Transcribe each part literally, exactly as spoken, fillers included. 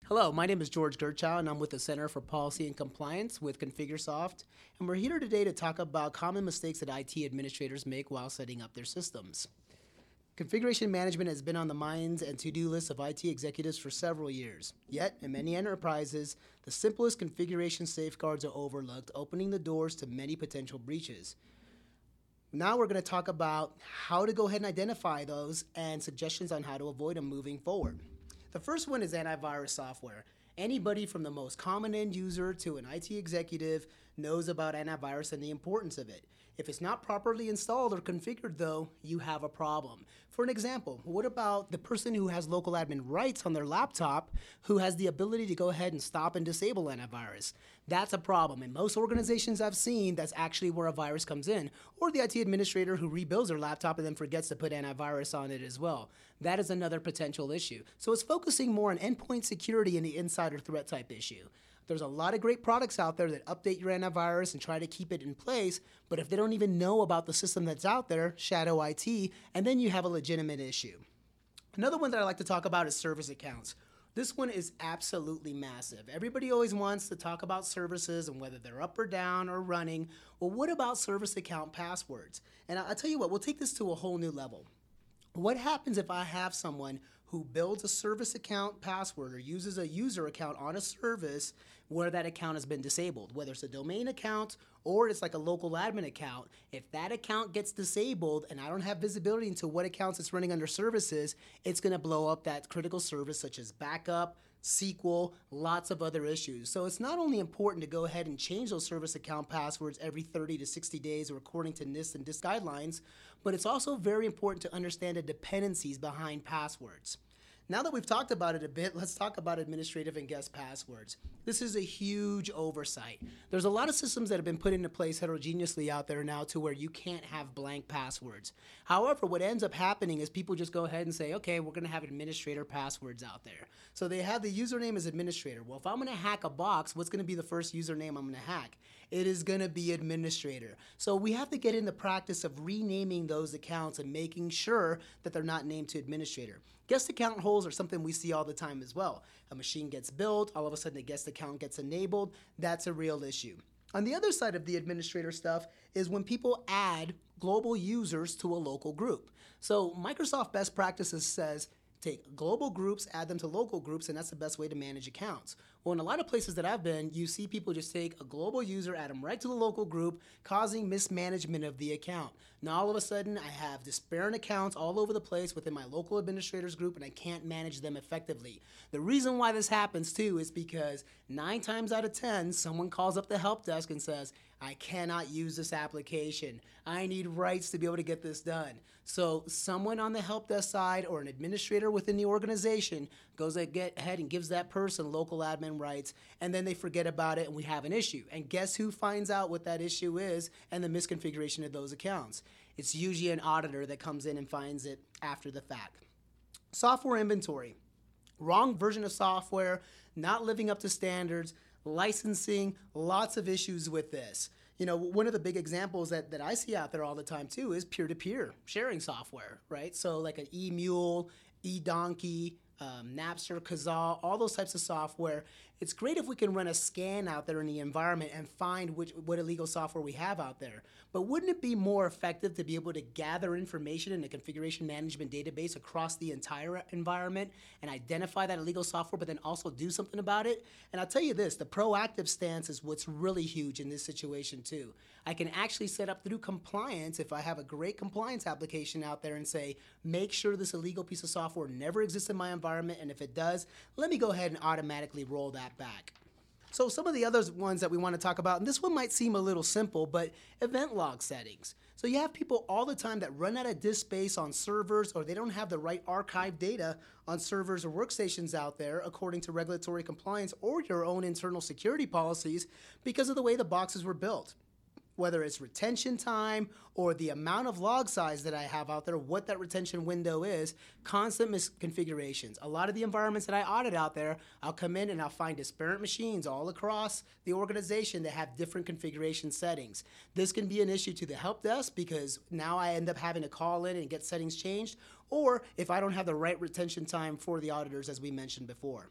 Hello, my name is George Gerchow, and I'm with the Center for Policy and Compliance with Configuresoft. And we're here today to talk about common mistakes that I T administrators make while setting up their systems. Configuration management has been on the minds and to-do lists of I T executives for several years. Yet, in many enterprises, the simplest configuration safeguards are overlooked, opening the doors to many potential breaches. Now we're going to talk about how to go ahead and identify those and suggestions on how to avoid them moving forward. The first one is antivirus software. Anybody from the most common end user to an I T executive knows about antivirus and the importance of it. If it's not properly installed or configured, though, you have a problem. For an example, what about the person who has local admin rights on their laptop who has the ability to go ahead and stop and disable antivirus? That's a problem. In most organizations I've seen, that's actually where a virus comes in. Or the I T administrator who rebuilds their laptop and then forgets to put antivirus on it as well. That is another potential issue. So it's focusing more on endpoint security and the insider threat type issue. There's a lot of great products out there that update your antivirus and try to keep it in place, but if they don't even know about the system that's out there, shadow I T, and then you have a legitimate issue. Another one that I like to talk about is service accounts. This one is absolutely massive. Everybody always wants to talk about services and whether they're up or down or running. Well, what about service account passwords? And I'll tell you what, we'll take this to a whole new level. What happens if I have someone who builds a service account password or uses a user account on a service where that account has been disabled, whether it's a domain account or it's like a local admin account? If that account gets disabled and I don't have visibility into what accounts it's running under services, it's going to blow up that critical service such as backup, S Q L, lots of other issues. So it's not only important to go ahead and change those service account passwords every thirty to sixty days or according to NIST and DIST guidelines, but it's also very important to understand the dependencies behind passwords. Now that we've talked about it a bit, let's talk about administrative and guest passwords. This is a huge oversight. There's a lot of systems that have been put into place heterogeneously out there now to where you can't have blank passwords. However, what ends up happening is people just go ahead and say, okay, we're going to have administrator passwords out there. So they have the username as administrator. Well, if I'm going to hack a box, what's going to be the first username I'm going to hack? It is going to be administrator. So we have to get in the practice of renaming those accounts and making sure that they're not named to administrator. Guest account holes are something we see all the time as well. A machine gets built, all of a sudden a guest account gets enabled. That's a real issue. On the other side of the administrator stuff is when people add global users to a local group. So Microsoft best practices says take global groups, add them to local groups, and that's the best way to manage accounts. Well, in a lot of places that I've been, you see people just take a global user, add them right to the local group, causing mismanagement of the account. Now, all of a sudden, I have disparate accounts all over the place within my local administrators group, and I can't manage them effectively. The reason why this happens, too, is because nine times out of ten, someone calls up the help desk and says, I cannot use this application. I need rights to be able to get this done. So someone on the help desk side or an administrator within the organization goes ahead and gives that person local admin rights, and then they forget about it and we have an issue. And guess who finds out what that issue is and the misconfiguration of those accounts? It's usually an auditor that comes in and finds it after the fact. Software inventory. Wrong version of software, not living up to standards, licensing, lots of issues with this. You know, one of the big examples that, that I see out there all the time too is peer-to-peer sharing software, right? So like an eMule, eDonkey, um, Napster, Kazaa, all those types of software. It's great if we can run a scan out there in the environment and find which, what illegal software we have out there. But wouldn't it be more effective to be able to gather information in a configuration management database across the entire environment and identify that illegal software, but then also do something about it? And I'll tell you this, the proactive stance is what's really huge in this situation too. I can actually set up through compliance, if I have a great compliance application out there, and say, make sure this illegal piece of software never exists in my environment, and if it does, let me go ahead and automatically roll that back. So some of the other ones that we want to talk about, and this one might seem a little simple, but event log settings. So you have people all the time that run out of disk space on servers, or they don't have the right archive data on servers or workstations out there according to regulatory compliance or your own internal security policies because of the way the boxes were built. Whether it's retention time or the amount of log size that I have out there, what that retention window is, constant misconfigurations. A lot of the environments that I audit out there, I'll come in and I'll find disparate machines all across the organization that have different configuration settings. This can be an issue to the help desk because now I end up having to call in and get settings changed, or if I don't have the right retention time for the auditors, as we mentioned before.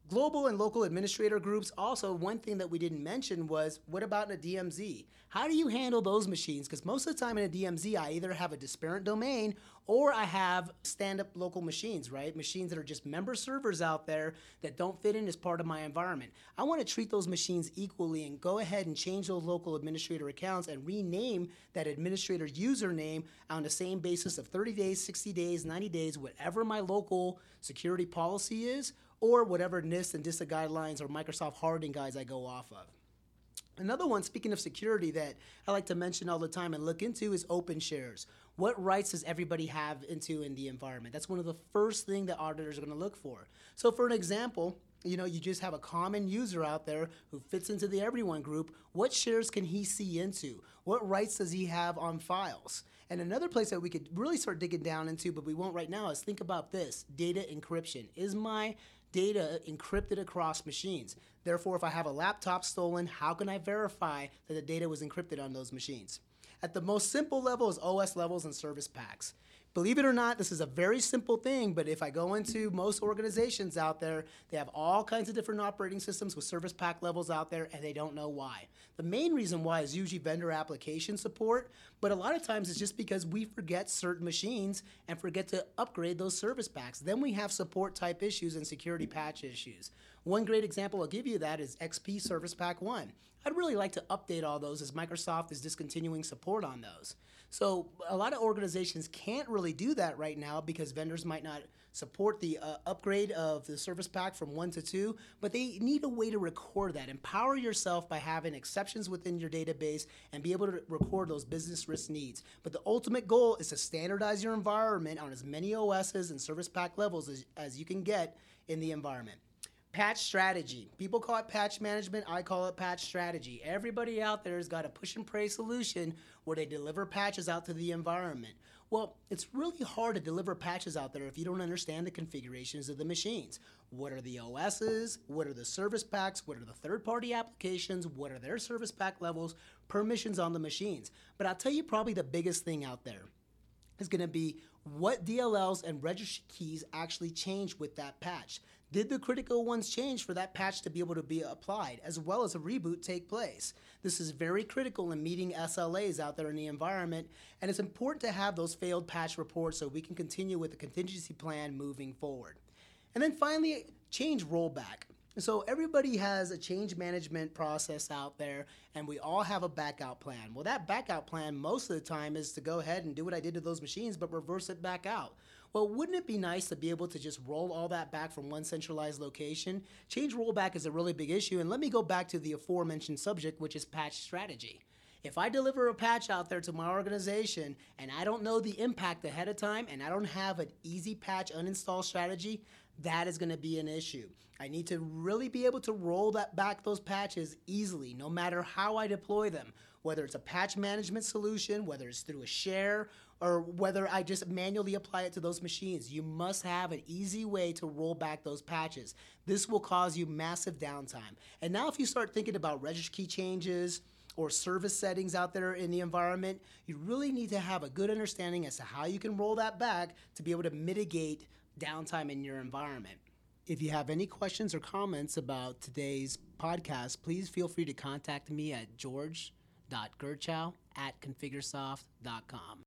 Global and local administrator groups, also one thing that we didn't mention was, what about in a D M Z? How do you handle those machines? Because most of the time in a D M Z, I either have a disparate domain or I have stand-up local machines, right? Machines that are just member servers out there that don't fit in as part of my environment. I want to treat those machines equally and go ahead and change those local administrator accounts and rename that administrator username on the same basis of thirty days, sixty days, ninety days, whatever my local security policy is, or whatever NIST and DISA guidelines or Microsoft hardening guides I go off of. Another one, speaking of security, that I like to mention all the time and look into is open shares. What rights does everybody have into in the environment? That's one of the first things that auditors are going to look for. So for an example, you know, you just have a common user out there who fits into the everyone group. What shares can he see into? What rights does he have on files? And another place that we could really start digging down into, but we won't right now, is think about this: data encryption. Is my data encrypted across machines? Therefore, if I have a laptop stolen, how can I verify that the data was encrypted on those machines? At the most simple level is O S levels and service packs. Believe it or not, this is a very simple thing, but if I go into most organizations out there, they have all kinds of different operating systems with service pack levels out there, and they don't know why. The main reason why is usually vendor application support, but a lot of times it's just because we forget certain machines and forget to upgrade those service packs. Then we have support type issues and security patch issues. One great example I'll give you that is X P Service Pack one. I'd really like to update all those as Microsoft is discontinuing support on those. So a lot of organizations can't really do that right now because vendors might not support the uh, upgrade of the service pack from one to two, but they need a way to record that. Empower yourself by having exceptions within your database and be able to record those business risk needs. But the ultimate goal is to standardize your environment on as many O Ss and service pack levels as, as you can get in the environment. Patch strategy. People call it patch management. I call it patch strategy. Everybody out there has got a push and pray solution where they deliver patches out to the environment. Well, it's really hard to deliver patches out there if you don't understand the configurations of the machines. What are the O Ss? What are the service packs? What are the third-party applications? What are their service pack levels, permissions on the machines? But I'll tell you probably the biggest thing out there is going to be what D L Ls and registry keys actually changed with that patch. Did the critical ones change for that patch to be able to be applied, as well as a reboot take place? This is very critical in meeting S L As out there in the environment, and it's important to have those failed patch reports so we can continue with the contingency plan moving forward. And then finally, change rollback. So everybody has a change management process out there, and we all have a backout plan. Well, that backout plan most of the time is to go ahead and do what I did to those machines, but reverse it back out. Well, wouldn't it be nice to be able to just roll all that back from one centralized location? Change rollback is a really big issue, and let me go back to the aforementioned subject, which is patch strategy. If I deliver a patch out there to my organization and I don't know the impact ahead of time and I don't have an easy patch uninstall strategy, that is going to be an issue. I need to really be able to roll that back those patches easily, no matter how I deploy them, whether it's a patch management solution, whether it's through a share, or whether I just manually apply it to those machines. You must have an easy way to roll back those patches. This will cause you massive downtime. And now if you start thinking about registry key changes or service settings out there in the environment, you really need to have a good understanding as to how you can roll that back to be able to mitigate downtime in your environment. If you have any questions or comments about today's podcast, please feel free to contact me at george dot gerchow at configuresoft dot com.